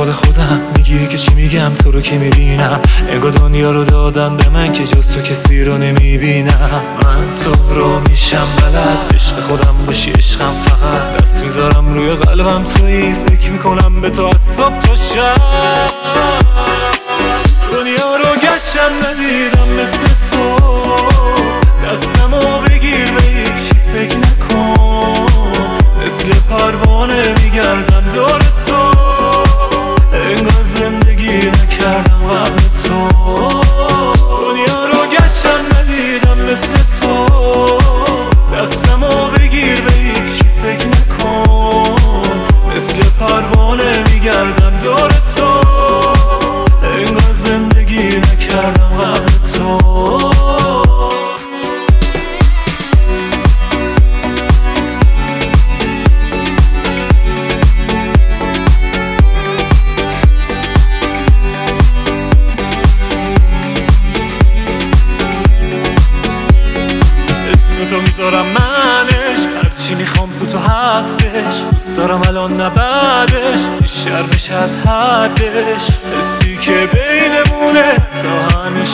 حال خودم میگیری که چی میگم تو رو که میبینم. انگار دنیا رو دادن به من که جز تو کسی رو نمیبینم. من تو رو میشم بلد، عشق خودم باشی عشقم فقط. دست میذارم روی قلبم تویی، فکر میکنم به تو از صبح تا شب. دنیا رو گشتم ندیدم مثل تو، دستمو بگیر به هیچی فکر نکن. مثل پروانه میگردم دور تو، انگار زندگی نکردم قبل تو. دنیا رو گشتم ندیدم مثل تو، دستمو بگیر به هیچی فکر نکن. مثل پروانه میگردم دور تو، انگار زندگی نکردم قبل تو. تو میذارم منش، هرچی میخوام تو تو هستش. دوست دارم الان نبعدش، بیشتر بشه از حدش. حسی که بینمونه تا همیشه